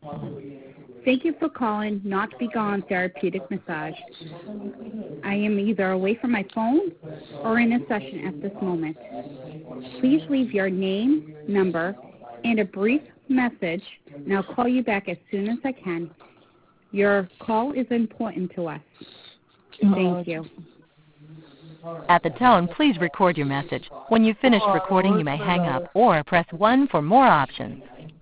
Thank you for calling Not Be Gone Therapeutic Massage. I am either away from my phone or in a session at this moment. Please leave your name, number, and a brief message, and I'll call you back as soon as I can. Your call is important to us. Thank you. At the tone, please record your message. When you've finished recording, you may hang up or press 1 for more options.